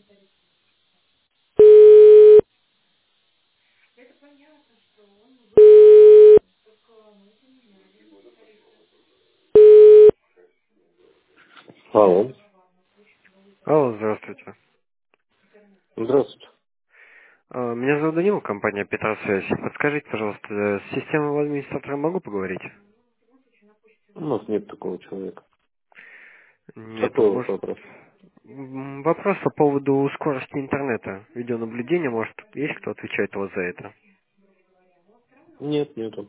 Алло. Алло, здравствуйте. Здравствуйте. Меня зовут Данил, компания Петросвязь. Подскажите, пожалуйста, с системным администратором могу поговорить? У нас нет такого человека. Нету. Какой у вас Может, вопрос? вопрос по поводу скорости интернета, видеонаблюдения, может, есть кто отвечает у вас за это? Нет, нету.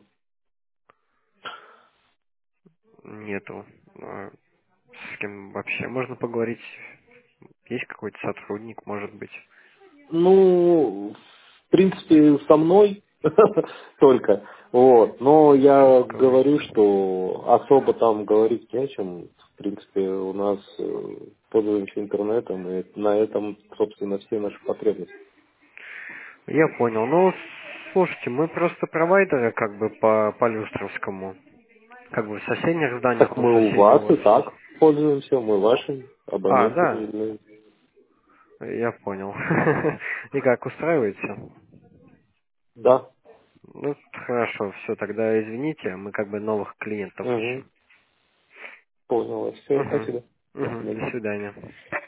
Нету. С кем вообще можно поговорить? Есть какой-то сотрудник, может быть? Ну, в принципе, со мной только. Вот. Но я Только. говорю, что особо там говорить не о чем. В принципе, у нас пользуемся интернетом, и на этом, собственно, все наши потребности. Я понял. Ну, слушайте, мы просто провайдеры как бы по Люстровскому. Как бы в соседних зданиях Так у мы у соседей у вас и вас есть. так пользуемся, мы вашим А, абонентами да, являемся. я понял. И как, устраивается? Да. Ну, хорошо, все, тогда извините, мы как бы новых клиентов Угу. ищем. Понял. Все, Угу. спасибо. До Угу, свидания. до свидания.